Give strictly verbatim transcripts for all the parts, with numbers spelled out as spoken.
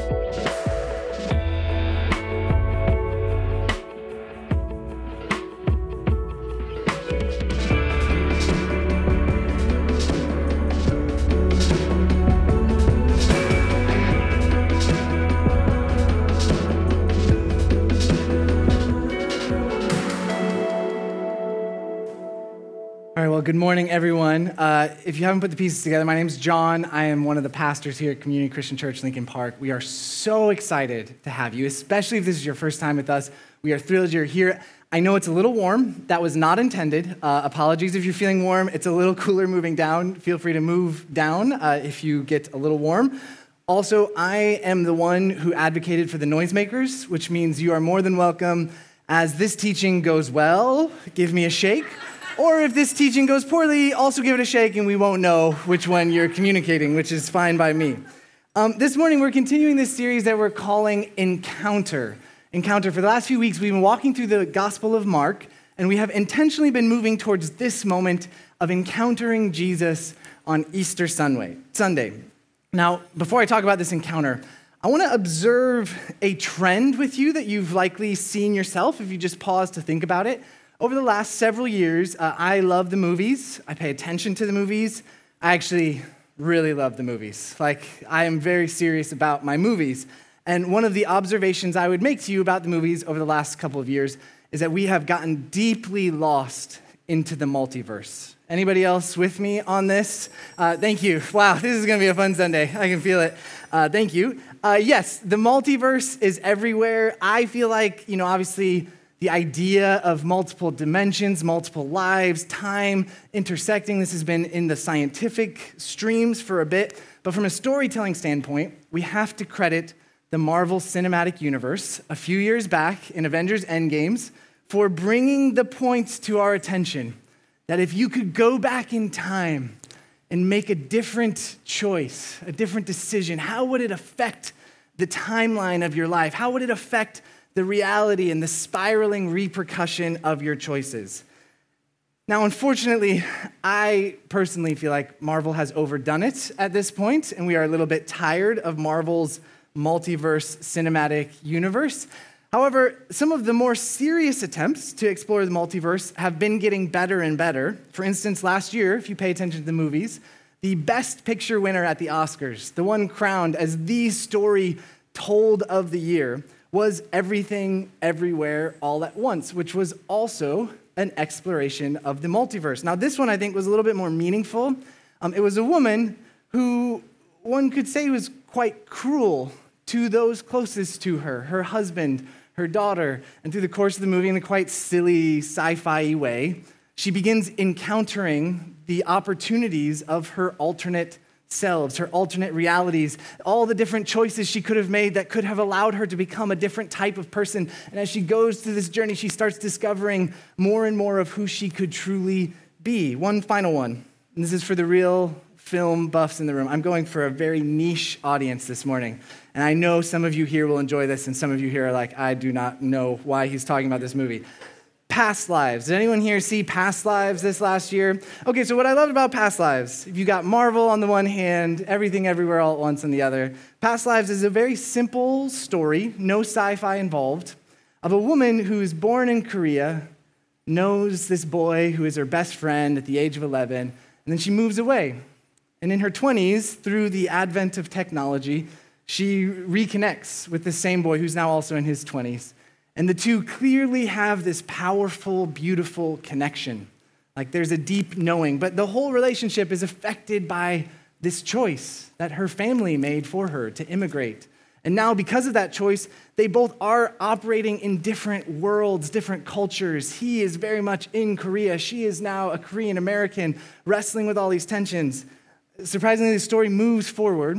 Good morning, everyone. Uh, if you haven't put the pieces together, my name's John. I am one of the pastors here at Community Christian Church, Lincoln Park. We are so excited to have you, especially if this is your first time with us. We are thrilled you're here. I know it's a little warm. That was not intended. Uh, apologies if you're feeling warm. It's a little cooler moving down. Feel free to move down uh, if you get a little warm. Also, I am the one who advocated for the noisemakers, which means you are more than welcome. As this teaching goes well, give me a shake. Or if this teaching goes poorly, also give it a shake and we won't know which one you're communicating, which is fine by me. Um, this morning, we're continuing this series that we're calling Encounter. Encounter. For the last few weeks, we've been walking through the Gospel of Mark, and we have intentionally been moving towards this moment of encountering Jesus on Easter Sunday. Sunday. Now, before I talk about this encounter, I want to observe a trend with you that you've likely seen yourself if you just pause to think about it. Over the last several years, uh, I love the movies. I pay attention to the movies. I actually really love the movies. Like, I am very serious about my movies. And one of the observations I would make to you about the movies over the last couple of years is that we have gotten deeply lost into the multiverse. Anybody else with me on this? Uh, thank you. Wow, this is going to be a fun Sunday. I can feel it. Uh, thank you. Uh, yes, the multiverse is everywhere. I feel like, you know, obviously, the idea of multiple dimensions, multiple lives, time intersecting, this has been in the scientific streams for a bit. But from a storytelling standpoint, we have to credit the Marvel Cinematic Universe a few years back in Avengers Endgames for bringing the point to our attention that if you could go back in time and make a different choice, a different decision, how would it affect the timeline of your life? How would it affect the reality and the spiraling repercussion of your choices? Now, unfortunately, I personally feel like Marvel has overdone it at this point, and we are a little bit tired of Marvel's multiverse cinematic universe. However, some of the more serious attempts to explore the multiverse have been getting better and better. For instance, last year, if you pay attention to the movies, the Best Picture winner at the Oscars, the one crowned as the story told of the year, was Everything, Everywhere, All at Once, which was also an exploration of the multiverse. Now, this one I think was a little bit more meaningful. Um, it was a woman who one could say was quite cruel to those closest to her, her husband, her daughter, and through the course of the movie, in a quite silly, sci-fi way, she begins encountering the opportunities of her alternate selves, her alternate realities, all the different choices she could have made that could have allowed her to become a different type of person. And as she goes through this journey, she starts discovering more and more of who she could truly be. One final one, and this is for the real film buffs in the room. I'm going for a very niche audience this morning. And I know some of you here will enjoy this, and some of you here are like, I do not know why he's talking about this movie. Past Lives. Did anyone here see Past Lives this last year? Okay, so what I loved about Past Lives, if you got Marvel on the one hand, Everything Everywhere All at Once on the other, Past Lives is a very simple story, no sci-fi involved, of a woman who is born in Korea, knows this boy who is her best friend at the age of eleven, and then she moves away. And in her twenties, through the advent of technology, she reconnects with the same boy who's now also in his twenties. And the two clearly have this powerful, beautiful connection. Like there's a deep knowing, but the whole relationship is affected by this choice that her family made for her to immigrate. And now because of that choice, they both are operating in different worlds, different cultures. He is very much in Korea. She is now a Korean American wrestling with all these tensions. Surprisingly, the story moves forward.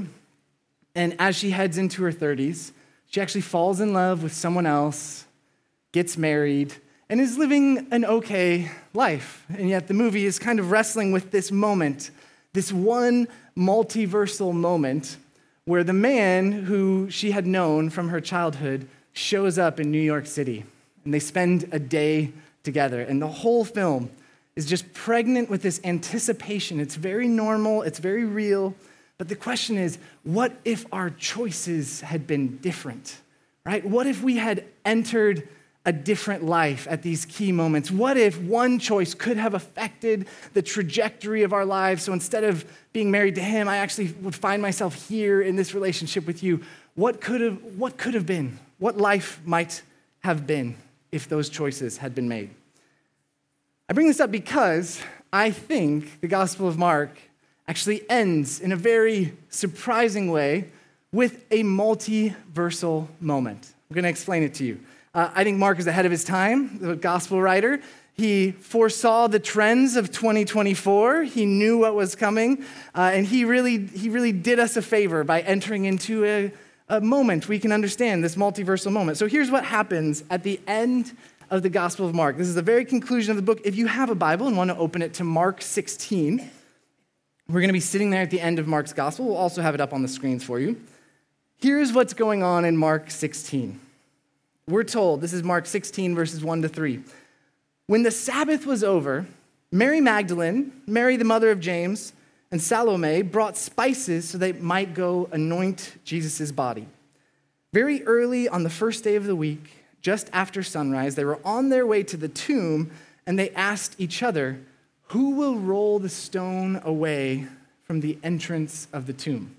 And as she heads into her thirties, she actually falls in love with someone else, gets married, and is living an okay life. And yet the movie is kind of wrestling with this moment, this one multiversal moment where the man who she had known from her childhood shows up in New York City. And they spend a day together. And the whole film is just pregnant with this anticipation. It's very normal, it's very real, But the question is, what if our choices had been different, right? What if we had entered a different life at these key moments? What if one choice could have affected the trajectory of our lives? So instead of being married to him, I actually would find myself here in this relationship with you. What could have, what could have been? What life might have been if those choices had been made? I bring this up because I think the Gospel of Mark actually ends in a very surprising way with a multiversal moment. I'm going to explain it to you. Uh, I think Mark is ahead of his time, the gospel writer. He foresaw the trends of twenty twenty-four. He knew what was coming, uh, and he really, he really did us a favor by entering into a, a moment we can understand, this multiversal moment. So here's what happens at the end of the Gospel of Mark. This is the very conclusion of the book. If you have a Bible and want to open it to Mark sixteen, we're going to be sitting there at the end of Mark's Gospel. We'll also have it up on the screens for you. Here's what's going on in Mark sixteen. We're told, this is Mark sixteen, verses one to three. When the Sabbath was over, Mary Magdalene, Mary the mother of James, and Salome brought spices so they might go anoint Jesus' body. Very early on the first day of the week, just after sunrise, they were on their way to the tomb, and they asked each other, "Who will roll the stone away from the entrance of the tomb?"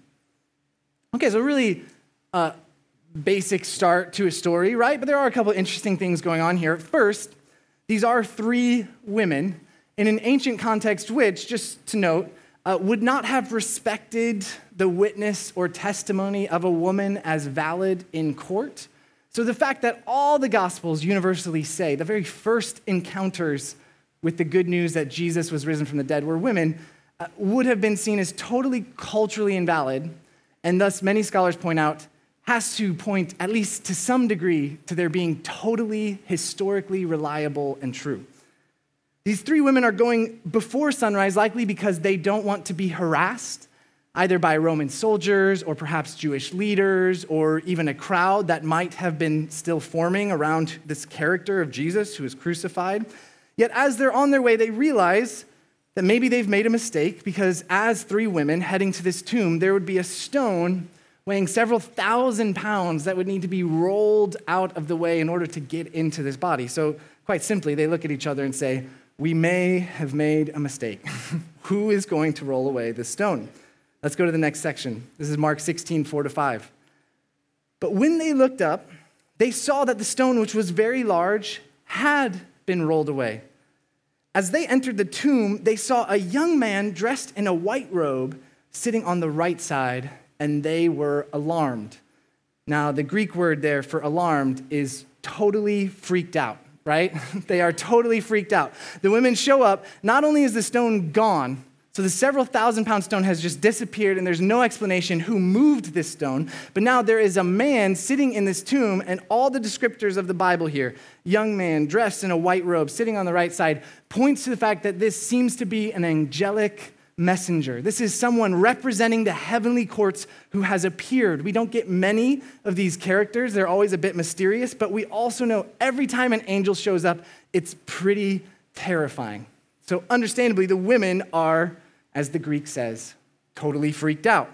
Okay, so really uh, basic start to a story, right? But there are a couple interesting things going on here. First, these are three women in an ancient context which, just to note, uh, would not have respected the witness or testimony of a woman as valid in court. So the fact that all the Gospels universally say the very first encounters with the good news that Jesus was risen from the dead were women uh, would have been seen as totally culturally invalid, and thus many scholars point out has to point, at least to some degree, to their being totally historically reliable and true. These three women are going before sunrise, likely because they don't want to be harassed, either by Roman soldiers or perhaps Jewish leaders or even a crowd that might have been still forming around this character of Jesus who was crucified. Yet as they're on their way, they realize that maybe they've made a mistake, because as three women heading to this tomb, there would be a stone weighing several thousand pounds that would need to be rolled out of the way in order to get into this body. So quite simply, they look at each other and say, "We may have made a mistake. Who is going to roll away this stone?" Let's go to the next section. This is Mark sixteen, four to five. But when they looked up, they saw that the stone, which was very large, had been rolled away. As they entered the tomb, they saw a young man dressed in a white robe sitting on the right side, and they were alarmed. Now, the Greek word there for alarmed is totally freaked out, right? They are totally freaked out. The women show up. Not only is the stone gone, so the several thousand pound stone has just disappeared, and there's no explanation who moved this stone, but now there is a man sitting in this tomb, and all the descriptors of the Bible here, young man dressed in a white robe sitting on the right side, points to the fact that this seems to be an angelic messenger. This is someone representing the heavenly courts who has appeared. We don't get many of these characters. They're always a bit mysterious, but we also know every time an angel shows up, it's pretty terrifying. So understandably, the women are, as the Greek says, totally freaked out.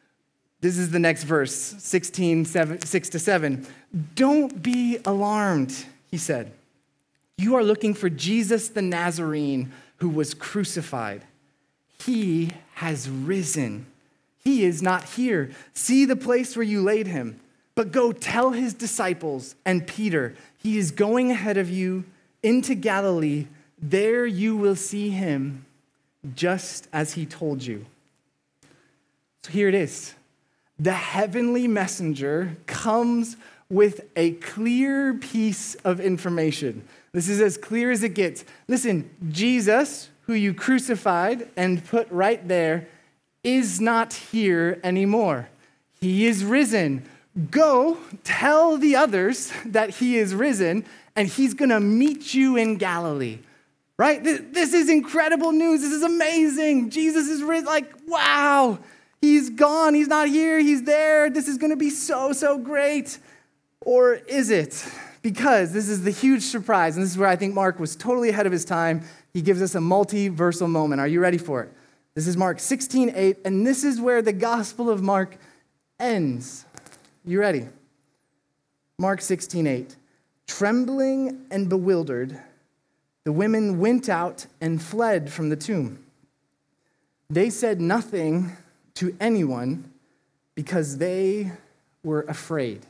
This is the next verse, sixteen, seven, six to seven. "Don't be alarmed," he said. "You are looking for Jesus the Nazarene who was crucified. He has risen. He is not here. See the place where you laid him. But go tell his disciples and Peter, he is going ahead of you into Galilee. There you will see him, just as he told you." So here it is. The heavenly messenger comes with a clear piece of information. This is as clear as it gets. Listen, Jesus, who you crucified and put right there, is not here anymore. He is risen. Go tell the others that he is risen, and he's going to meet you in Galilee. Right? This is incredible news. This is amazing. Jesus is risen. Like, wow. He's gone. He's not here. He's there. This is going to be so, so great. Or is it? Because this is the huge surprise, and this is where I think Mark was totally ahead of his time. He gives us a multiversal moment. Are you ready for it? This is Mark sixteen eight, and this is where the Gospel of Mark ends. You ready? Mark sixteen eight. Trembling and bewildered, the women went out and fled from the tomb. They said nothing to anyone because they were afraid.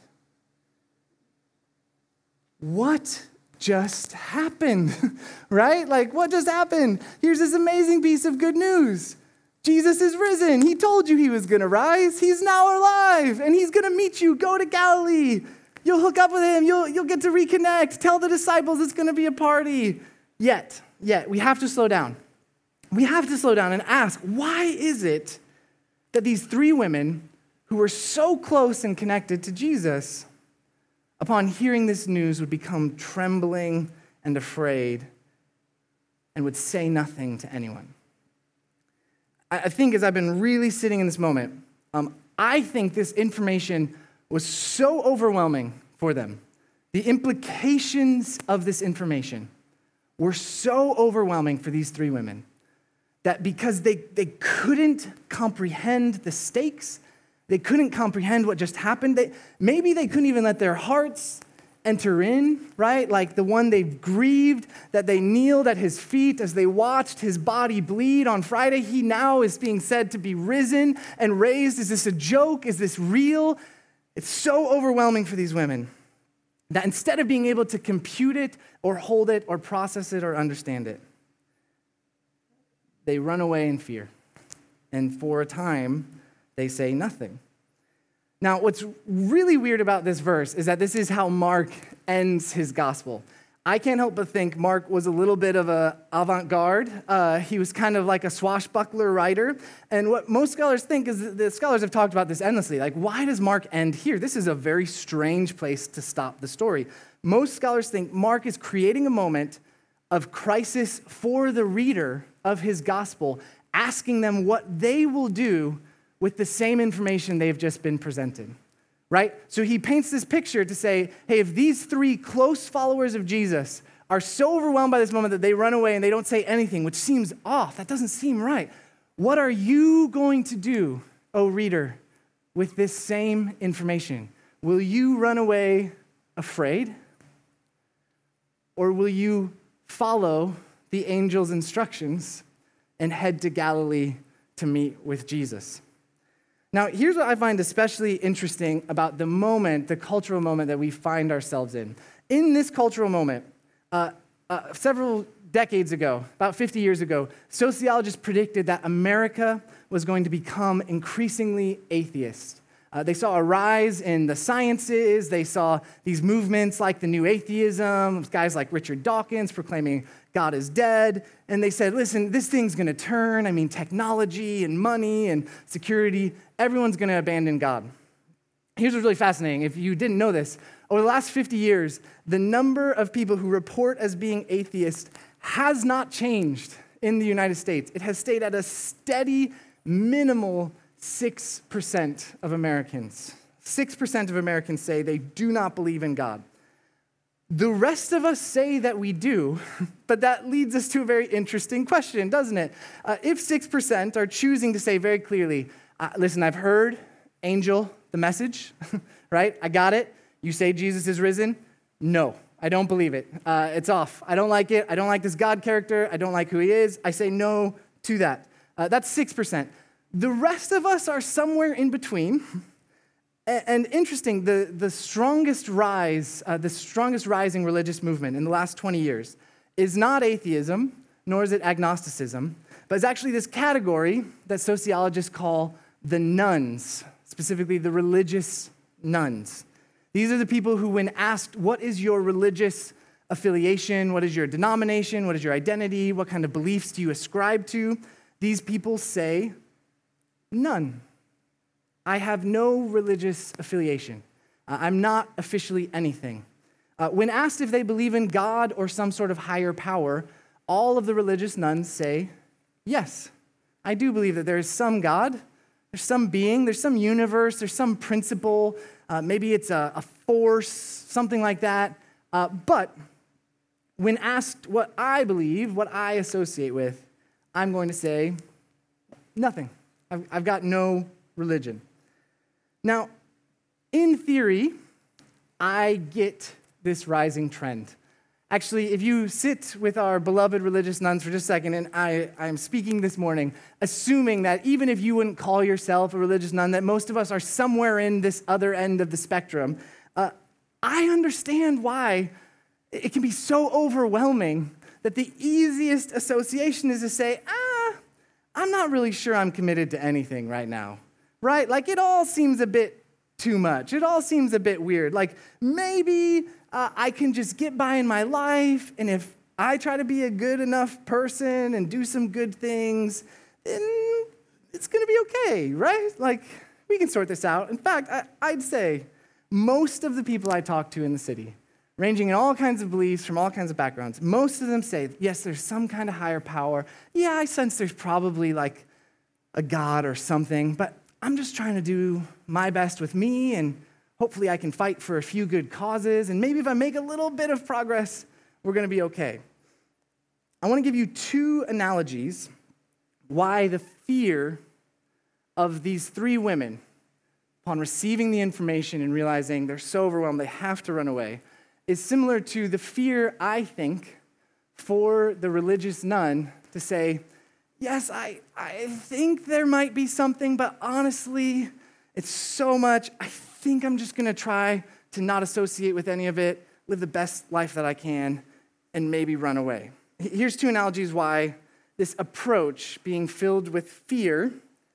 What just happened? Right? Like, what just happened? Here's this amazing piece of good news. Jesus is risen. He told you he was going to rise. He's now alive, and he's going to meet you. Go to Galilee. You'll hook up with him. You'll, you'll get to reconnect. Tell the disciples it's going to be a party. Yet, yet, we have to slow down. We have to slow down and ask, why is it that these three women who were so close and connected to Jesus, upon hearing this news, would become trembling and afraid and would say nothing to anyone? I think as I've been really sitting in this moment, um, I think this information was so overwhelming for them. The implications of this information were so overwhelming for these three women that because they, they couldn't comprehend the stakes, they couldn't comprehend what just happened, they, maybe they couldn't even let their hearts enter in, right? Like the one they've grieved, that they kneeled at his feet as they watched his body bleed on Friday. He now is being said to be risen and raised. Is this a joke? Is this real? It's so overwhelming for these women that instead of being able to compute it or hold it or process it or understand it, they run away in fear. And for a time, they say nothing. Now, what's really weird about this verse is that this is how Mark ends his gospel. I can't help but think Mark was a little bit of an avant-garde. Uh, he was kind of like a swashbuckler writer. And what most scholars think is that the scholars have talked about this endlessly. Like, why does Mark end here? This is a very strange place to stop the story. Most scholars think Mark is creating a moment of crisis for the reader of his gospel, asking them what they will do with the same information they've just been presented. Right? So he paints this picture to say, hey, if these three close followers of Jesus are so overwhelmed by this moment that they run away and they don't say anything, which seems off, that doesn't seem right. What are you going to do, O reader, with this same information? Will you run away afraid? Or will you follow the angel's instructions and head to Galilee to meet with Jesus? Now, here's what I find especially interesting about the moment, the cultural moment that we find ourselves in. In this cultural moment, uh, uh, several decades ago, about fifty years ago, sociologists predicted that America was going to become increasingly atheist. Uh, they saw a rise in the sciences. They saw these movements like the New Atheism, guys like Richard Dawkins proclaiming God is dead. And they said, listen, this thing's going to turn. I mean, technology and money and security, everyone's going to abandon God. Here's what's really fascinating. If you didn't know this, over the last fifty years, the number of people who report as being atheist has not changed in the United States. It has stayed at a steady, minimal six percent of Americans. six percent of Americans say they do not believe in God. The rest of us say that we do, but that leads us to a very interesting question, doesn't it? Uh, if six percent are choosing to say very clearly, uh, listen, I've heard, angel, the message, right? I got it. You say Jesus is risen? No, I don't believe it. Uh, it's off. I don't like it. I don't like this God character. I don't like who he is. I say no to that. Uh, that's six percent. The rest of us are somewhere in between. And interesting, the, the strongest rise, uh, the strongest rising religious movement in the last twenty years is not atheism, nor is it agnosticism, but it's actually this category that sociologists call the nones, specifically the religious nones. These are the people who, when asked, what is your religious affiliation, what is your denomination, what is your identity, what kind of beliefs do you ascribe to, these people say, none. I have no religious affiliation. Uh, I'm not officially anything. Uh, when asked if they believe in God or some sort of higher power, all of the religious nones say, yes, I do believe that there is some God, there's some being, there's some universe, there's some principle, uh, maybe it's a, a force, something like that. Uh, but when asked what I believe, what I associate with, I'm going to say, nothing. I've, I've got no religion. Now, in theory, I get this rising trend. Actually, if you sit with our beloved religious nuns for just a second, and I, I'm speaking this morning, assuming that even if you wouldn't call yourself a religious nun, that most of us are somewhere in this other end of the spectrum, uh, I understand why it can be so overwhelming that the easiest association is to say, ah, I'm not really sure I'm committed to anything right now, right? Like, it all seems a bit too much. It all seems a bit weird. Like, maybe uh, I can just get by in my life, and if I try to be a good enough person and do some good things, then it's going to be okay, right? Like, we can sort this out. In fact, I, I'd say most of the people I talk to in the city, ranging in all kinds of beliefs from all kinds of backgrounds, most of them say, yes, there's some kind of higher power. Yeah, I sense there's probably like a God or something, but I'm just trying to do my best with me, and hopefully I can fight for a few good causes, and maybe if I make a little bit of progress, we're going to be okay. I want to give you two analogies why the fear of these three women, upon receiving the information and realizing they're so overwhelmed they have to run away, is similar to the fear, I think, for the religious nun to say, yes, I, I think there might be something, but honestly, it's so much. I think I'm just going to try to not associate with any of it, live the best life that I can, and maybe run away. Here's two analogies why this approach, being filled with fear,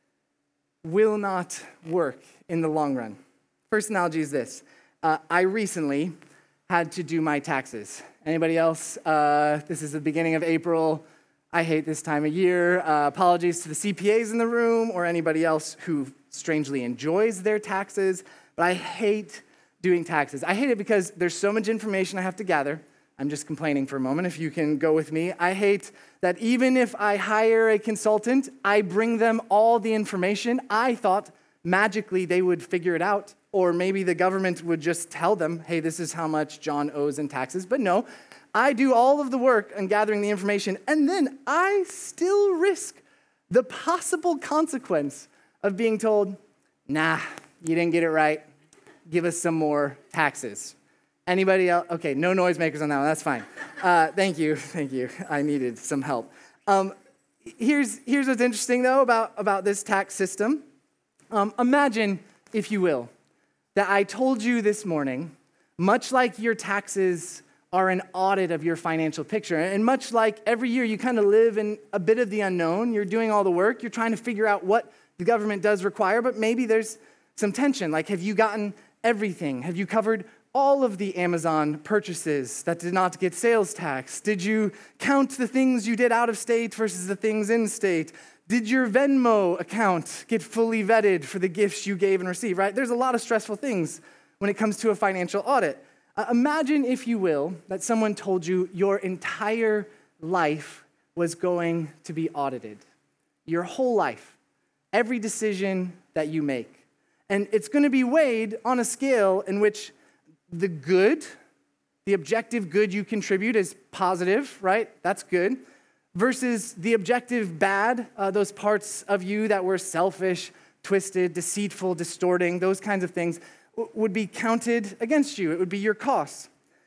will not work in the long run. First analogy is this. Uh, I recently had to do my taxes. Anybody else? Uh, this is the beginning of April. I hate this time of year. Uh, apologies to the C P As in the room or anybody else who strangely enjoys their taxes, but I hate doing taxes. I hate it because there's so much information I have to gather. I'm just complaining for a moment, if you can go with me. I hate that even if I hire a consultant, I bring them all the information. I thought magically they would figure it out, or maybe the government would just tell them, hey, this is how much John owes in taxes. But no, I do all of the work on gathering the information, and then I still risk the possible consequence of being told, nah, you didn't get it right. Give us some more taxes. Anybody else? Okay, no noisemakers on that one. That's fine. Uh, thank you. Thank you. I needed some help. Um, here's, here's what's interesting, though, about, about this tax system. Um, imagine, if you will, that I told you this morning, much like your taxes are an audit of your financial picture, and much like every year you kind of live in a bit of the unknown, you're doing all the work, you're trying to figure out what the government does require, but maybe there's some tension. Like, have you gotten everything? Have you covered all of the Amazon purchases that did not get sales tax? Did you count the things you did out of state versus the things in state? Did your Venmo account get fully vetted for the gifts you gave and received, right? There's a lot of stressful things when it comes to a financial audit. Uh, imagine, if you will, that someone told you your entire life was going to be audited. Your whole life. Every decision that you make. And it's going to be weighed on a scale in which the good, the objective good you contribute is positive, right? That's good. Versus the objective bad, uh, those parts of you that were selfish, twisted, deceitful, distorting, those kinds of things w- would be counted against you. It would be your costs.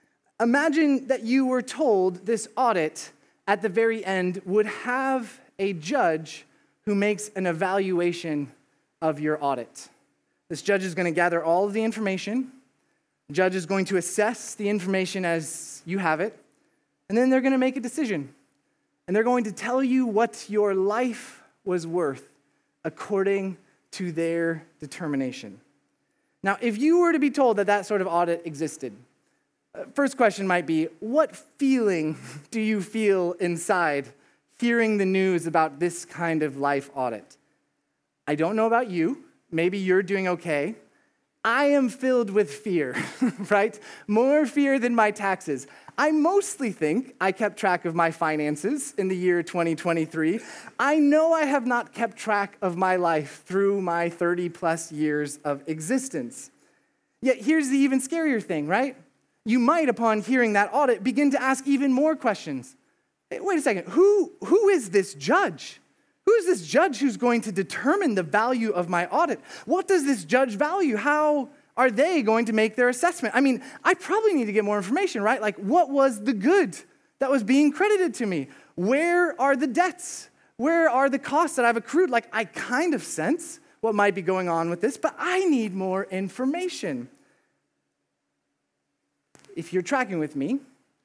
Imagine that you were told this audit at the very end would have a judge who makes an evaluation of your audit. This judge is going to gather all of the information. The judge is going to assess the information as you have it, and then they're going to make a decision. And they're going to tell you what your life was worth according to their determination. Now, if you were to be told that that sort of audit existed, uh, first question might be, what feeling do you feel inside hearing the news about this kind of life audit? I don't know about you. Maybe you're doing okay. I am filled with fear, right? More fear than my taxes. I mostly think I kept track of my finances in the year twenty twenty-three. I know I have not kept track of my life through my thirty plus years of existence. Yet here's the even scarier thing, right? You might, upon hearing that audit, begin to ask even more questions. Hey, wait a second, who, who is this judge? Who Who's this judge who's going to determine the value of my audit? What does this judge value? How are they going to make their assessment? I mean, I probably need to get more information, right? Like, what was the good that was being credited to me? Where are the debts? Where are the costs that I've accrued? Like, I kind of sense what might be going on with this, but I need more information. If you're tracking with me,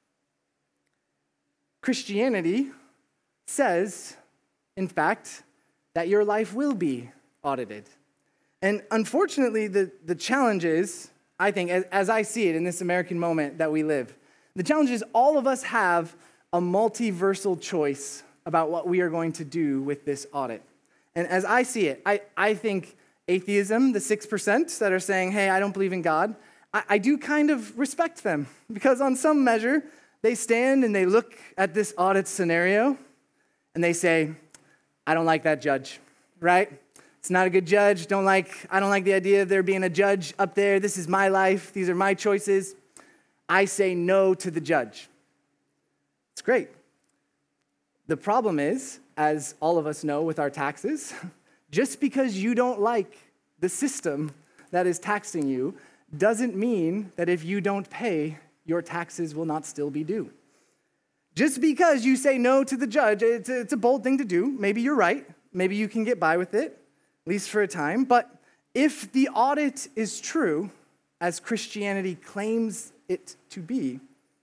Christianity says, in fact, that your life will be audited. And unfortunately, the, the challenge is, I think, as, as I see it in this American moment that we live, the challenge is all of us have a multiversal choice about what we are going to do with this audit. And as I see it, I, I think atheism, the six percent that are saying, hey, I don't believe in God, I, I do kind of respect them because on some measure, they stand and they look at this audit scenario and they say, I don't like that judge, right? It's not a good judge. Don't like, I don't like the idea of there being a judge up there. This is my life. These are my choices. I say no to the judge. It's great. The problem is, as all of us know with our taxes, just because you don't like the system that is taxing you doesn't mean that if you don't pay, your taxes will not still be due. Just because you say no to the judge, it's a, it's a bold thing to do. Maybe you're right. Maybe you can get by with it, at least for a time. But if the audit is true, as Christianity claims it to be,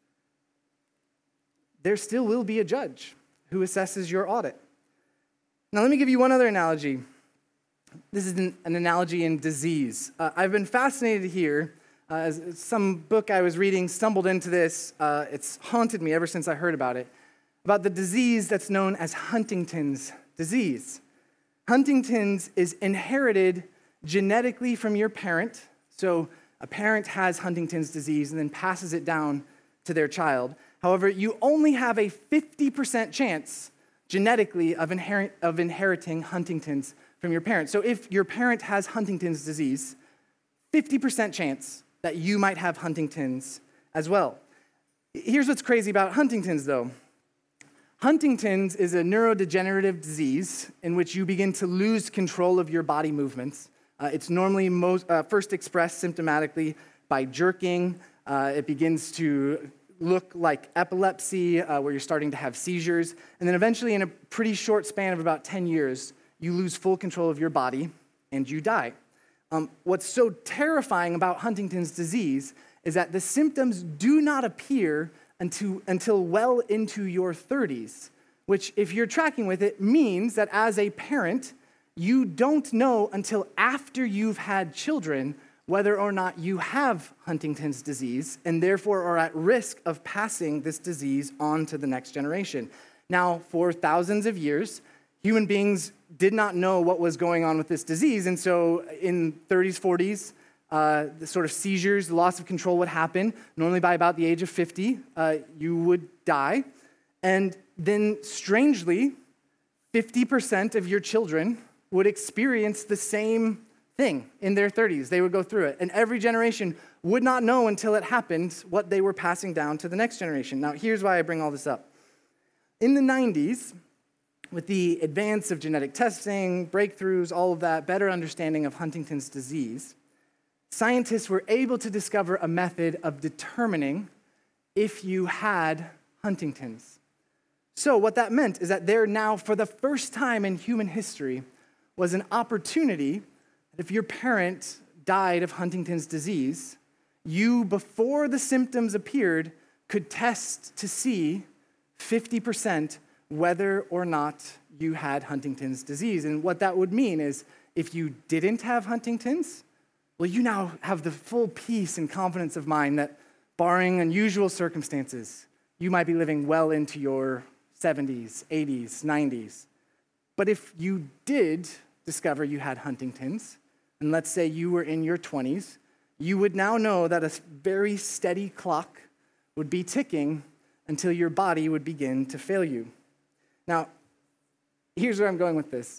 there still will be a judge who assesses your audit. Now, let me give you one other analogy. This is an, an analogy in disease. Uh, I've been fascinated here. Uh, as some book I was reading stumbled into this. Uh, it's haunted me ever since I heard about it, about the disease that's known as Huntington's disease. Huntington's is inherited genetically from your parent. So a parent has Huntington's disease and then passes it down to their child. However, you only have a fifty percent chance genetically of, inherit, of inheriting Huntington's from your parent. So if your parent has Huntington's disease, fifty percent chance that you might have Huntington's as well. Here's what's crazy about Huntington's, though. Huntington's is a neurodegenerative disease in which you begin to lose control of your body movements. Uh, it's normally most, uh, first expressed symptomatically by jerking. Uh, it begins to look like epilepsy, uh, where you're starting to have seizures. And then eventually, in a pretty short span of about ten years, you lose full control of your body and you die. Um, what's so terrifying about Huntington's disease is that the symptoms do not appear until, until well into your thirties, which, if you're tracking with it, means that as a parent, you don't know until after you've had children whether or not you have Huntington's disease and therefore are at risk of passing this disease on to the next generation. Now, for thousands of years, human beings did not know what was going on with this disease, and so in thirties, forties, uh, the sort of seizures, the loss of control would happen. Normally by about the age of fifty, uh, you would die. And then strangely, fifty percent of your children would experience the same thing in their thirties. They would go through it. And every generation would not know until it happened what they were passing down to the next generation. Now, here's why I bring all this up. In the nineties, with the advance of genetic testing, breakthroughs, all of that, better understanding of Huntington's disease, scientists were able to discover a method of determining if you had Huntington's. So what that meant is that there now, for the first time in human history, was an opportunity that if your parent died of Huntington's disease, you, before the symptoms appeared, could test to see fifty percent whether or not you had Huntington's disease. And what that would mean is if you didn't have Huntington's, well, you now have the full peace and confidence of mind that, barring unusual circumstances, you might be living well into your seventies, eighties, nineties. But if you did discover you had Huntington's, and let's say you were in your twenties, you would now know that a very steady clock would be ticking until your body would begin to fail you. Now, here's where I'm going with this.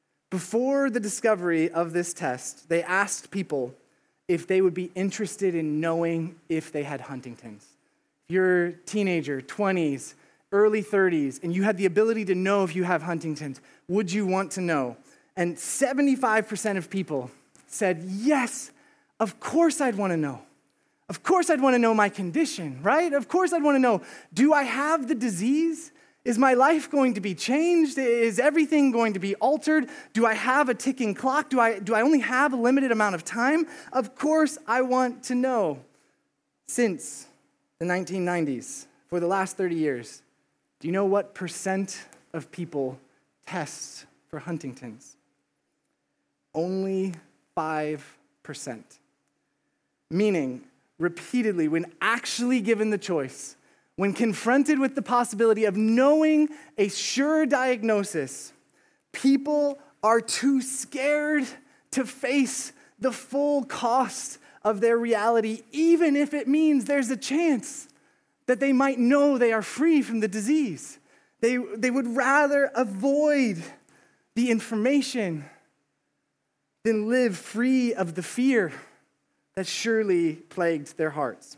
Before the discovery of this test, they asked people if they would be interested in knowing if they had Huntington's. If you're a teenager, twenties, early thirties, and you had the ability to know if you have Huntington's, would you want to know? And seventy-five percent of people said, yes, of course I'd want to know. Of course I'd want to know my condition, right? Of course I'd want to know, do I have the disease? Is my life going to be changed? Is everything going to be altered? Do I have a ticking clock? Do I, do I only have a limited amount of time? Of course I want to know. Since the nineteen nineties, for the last thirty years, do you know what percent of people test for Huntington's? Only five percent. Meaning, repeatedly, when actually given the choice, when confronted with the possibility of knowing a sure diagnosis, people are too scared to face the full cost of their reality, even if it means there's a chance that they might know they are free from the disease. They, they would rather avoid the information than live free of the fear that surely plagued their hearts.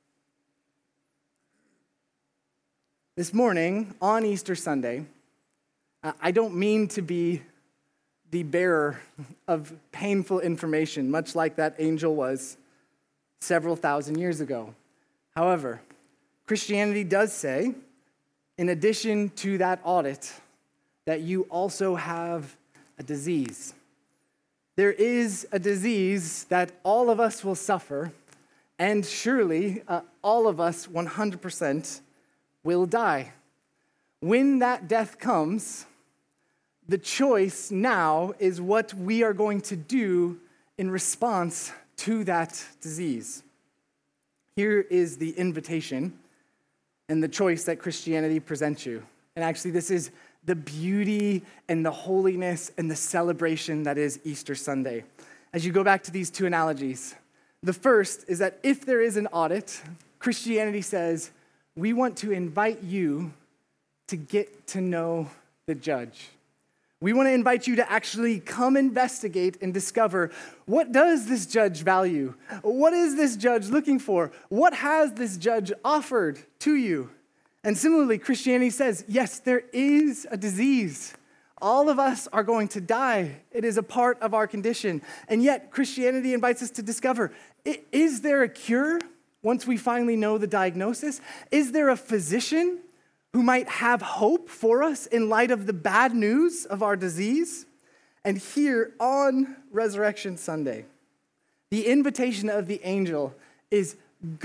This morning, on Easter Sunday, I don't mean to be the bearer of painful information, much like that angel was several thousand years ago. However, Christianity does say, in addition to that audit, that you also have a disease. There is a disease that all of us will suffer, and surely uh, all of us one hundred percent will die. When that death comes, the choice now is what we are going to do in response to that disease. Here is the invitation and the choice that Christianity presents you. And actually, this is the beauty and the holiness and the celebration that is Easter Sunday. As you go back to these two analogies, the first is that if there is an audit, Christianity says, we want to invite you to get to know the judge. We want to invite you to actually come investigate and discover, what does this judge value? What is this judge looking for? What has this judge offered to you? And similarly, Christianity says, yes, there is a disease. All of us are going to die. It is a part of our condition. And yet, Christianity invites us to discover, is there a cure once we finally know the diagnosis? Is there a physician who might have hope for us in light of the bad news of our disease? And here on Resurrection Sunday, the invitation of the angel is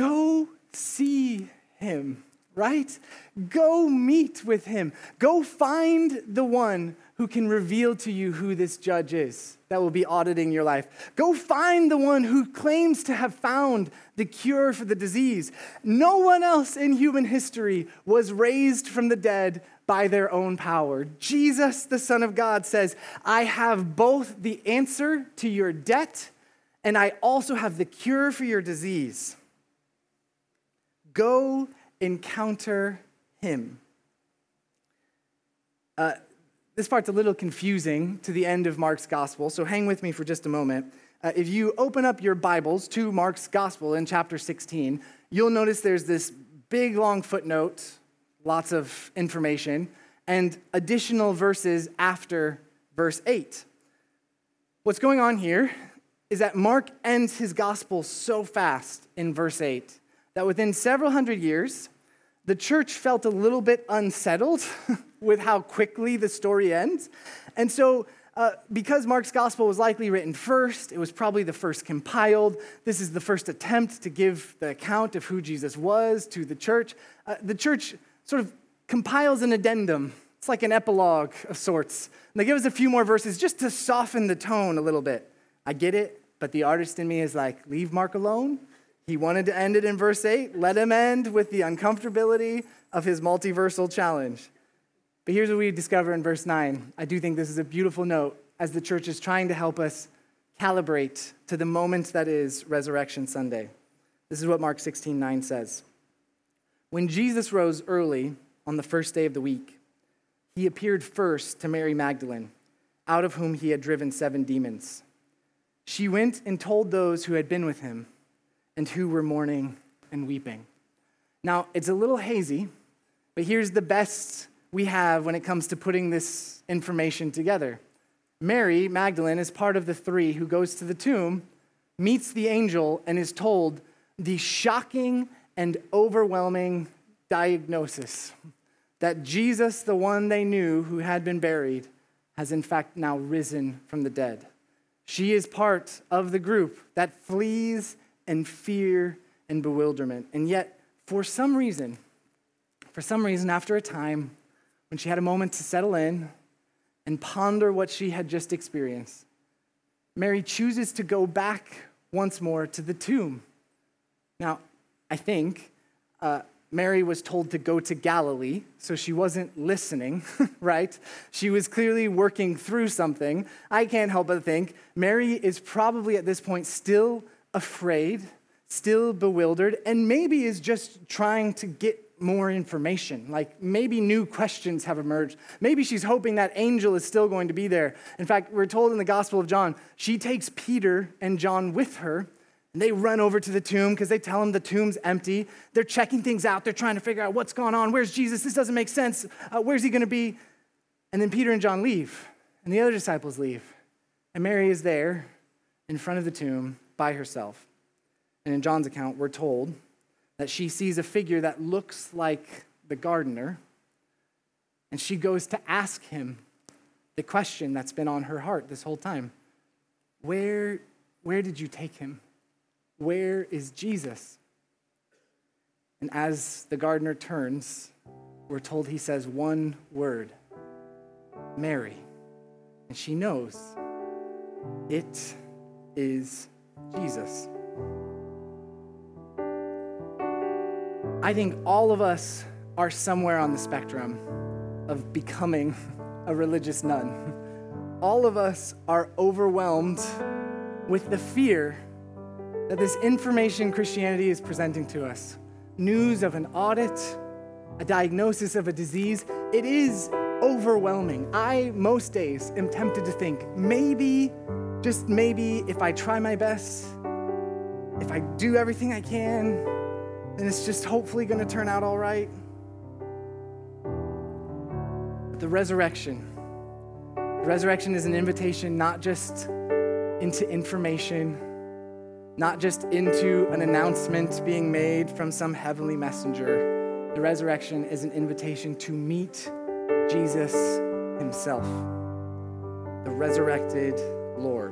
go see him, right? Go meet with him. Go find the one who can reveal to you who this judge is that will be auditing your life. Go find the one who claims to have found the cure for the disease. No one else in human history was raised from the dead by their own power. Jesus, the Son of God, says, I have both the answer to your debt and I also have the cure for your disease. Go encounter him. Uh, This part's a little confusing to the end of Mark's gospel, so hang with me for just a moment. Uh, if you open up your Bibles to Mark's gospel in chapter sixteen, you'll notice there's this big, long footnote, lots of information, and additional verses after verse eight. What's going on here is that Mark ends his gospel so fast in verse eight that within several hundred years, the church felt a little bit unsettled with how quickly the story ends. And so uh, because Mark's gospel was likely written first, it was probably the first compiled. This is the first attempt to give the account of who Jesus was to the church. Uh, the church sort of compiles an addendum. It's like an epilogue of sorts. And they give us a few more verses just to soften the tone a little bit. I get it, but the artist in me is like, leave Mark alone. He wanted to end it in verse eight. Let him end with the uncomfortability of his multiversal challenge. But here's what we discover in verse nine. I do think this is a beautiful note as the church is trying to help us calibrate to the moment that is Resurrection Sunday. This is what Mark sixteen nine says. When Jesus rose early on the first day of the week, he appeared first to Mary Magdalene, out of whom he had driven seven demons. She went and told those who had been with him and who were mourning and weeping. Now, it's a little hazy, But here's the best we have when it comes to putting this information together. Mary Magdalene is part of the three who goes to the tomb, meets the angel, and is told the shocking and overwhelming diagnosis that Jesus, the one they knew who had been buried, has in fact now risen from the dead. She is part of the group that flees in fear and bewilderment. And yet, for some reason, for some reason, after a time, when she had a moment to settle in and ponder what she had just experienced, Mary chooses to go back once more to the tomb. Now, I think uh, Mary was told to go to Galilee, so she wasn't listening, right? She was clearly working through something. I can't help but think Mary is probably at this point still afraid, still bewildered, and maybe is just trying to get more information. Like maybe new questions have emerged. Maybe she's hoping that angel is still going to be there. In fact, we're told in the Gospel of John, she takes Peter and John with her, and they run over to the tomb because they tell them the tomb's empty. They're checking things out. They're trying to figure out what's going on. Where's Jesus? This doesn't make sense. Uh, where's he going to be? And then Peter and John leave, and the other disciples leave. And Mary is there in front of the tomb by herself. And in John's account, we're told that she sees a figure that looks like the gardener, and she goes to ask him the question that's been on her heart this whole time. Where, where did you take him? Where is Jesus? And as the gardener turns, we're told he says one word, Mary. And she knows it is Jesus. I think all of us are somewhere on the spectrum of becoming a religious nun. All of us are overwhelmed with the fear that this information Christianity is presenting to us, news of an audit, a diagnosis of a disease, it is overwhelming. I, most days, am tempted to think, maybe, just maybe, if I try my best, if I do everything I can, then it's just hopefully going to turn out all right. But the resurrection, the resurrection is an invitation not just into information, not just into an announcement being made from some heavenly messenger. The resurrection is an invitation to meet Jesus himself, the resurrected Lord.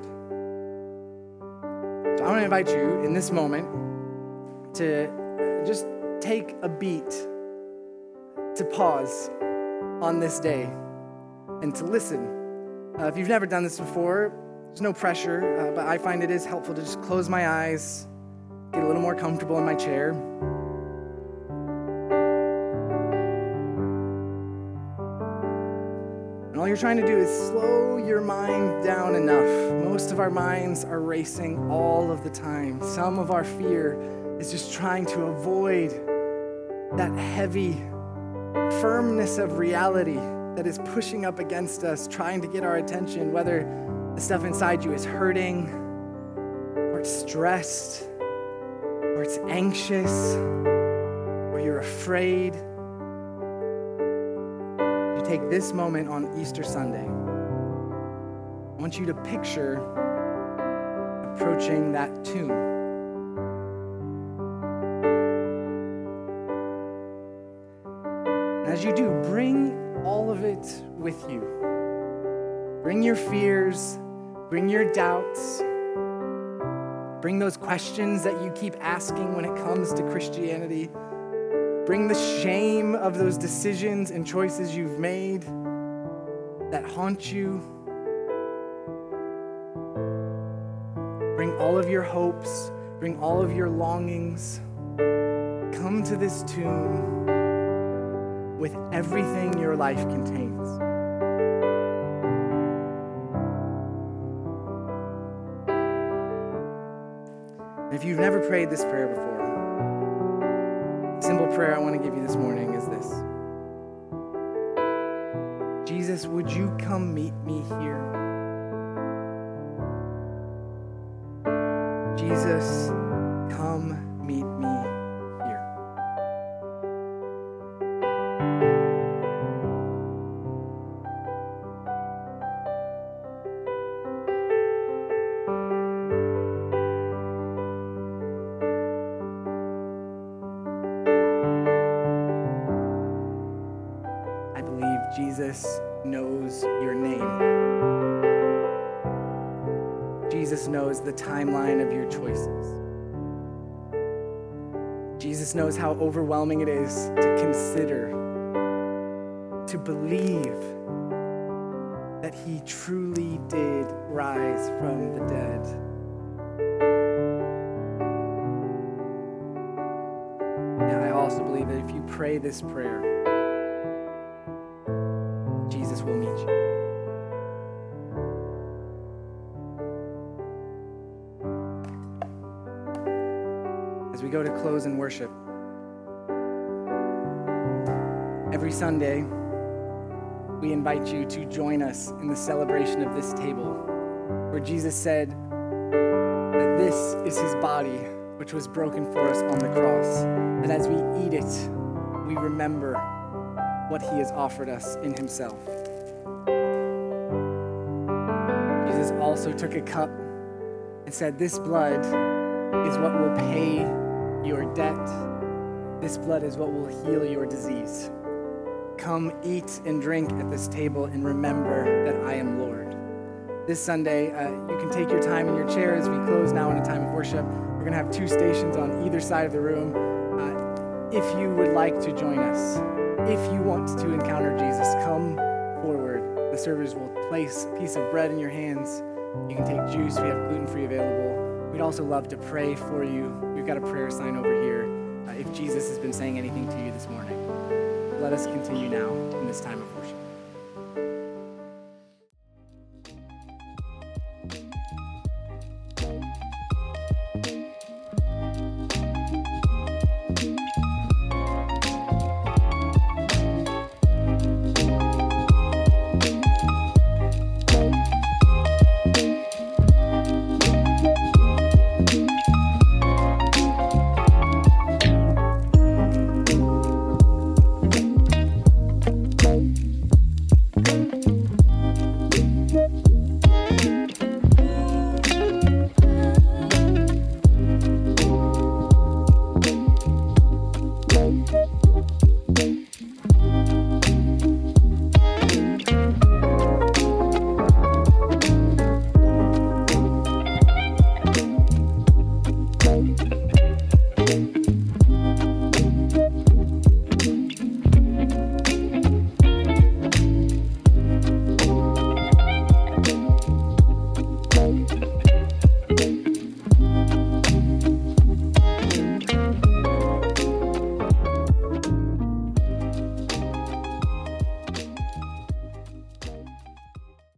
So I want to invite you in this moment to just take a beat, to pause on this day and to listen. Uh, if you've never done this before, there's no pressure, uh, but I find it is helpful to just close my eyes, get a little more comfortable in my chair. And all you're trying to do is slow your mind down enough. Most of our minds are racing all of the time. Some of our fear is just trying to avoid that heavy firmness of reality that is pushing up against us, trying to get our attention, whether the stuff inside you is hurting, or it's stressed, or it's anxious, or you're afraid. You take this moment on Easter Sunday. I want you to picture approaching that tomb. As you do, bring all of it with you. Bring your fears, bring your doubts, bring those questions that you keep asking when it comes to Christianity. Bring the shame of those decisions and choices you've made that haunt you. Bring all of your hopes, bring all of your longings. Come to this tomb with everything your life contains. And if you've never prayed this prayer before, the simple prayer I want to give you this morning is this. Jesus, would you come meet me here? Jesus, come meet me here. Jesus knows your name. Jesus knows the timeline of your choices. Jesus knows how overwhelming it is to consider, to believe that he truly did rise from the dead. And I also believe that if you pray this prayer, Jesus will meet you. As we go to close in worship, every Sunday, we invite you to join us in the celebration of this table, where Jesus said that this is his body, which was broken for us on the cross. And as we eat it, we remember what he has offered us in himself. Jesus also took a cup and said, "This blood is what will pay your debt. This blood is what will heal your disease. Come eat and drink at this table and remember that I am Lord." This Sunday, uh, you can take your time in your chair as we close now in a time of worship. We're going to have two stations on either side of the room. Uh, if you would like to join us, if you want to encounter Jesus, come forward. The servers will place a piece of bread in your hands. You can take juice. We have gluten-free available. We'd also love to pray for you. We've got a prayer sign over here uh, if Jesus has been saying anything to you this morning. Let us continue now in this time of worship.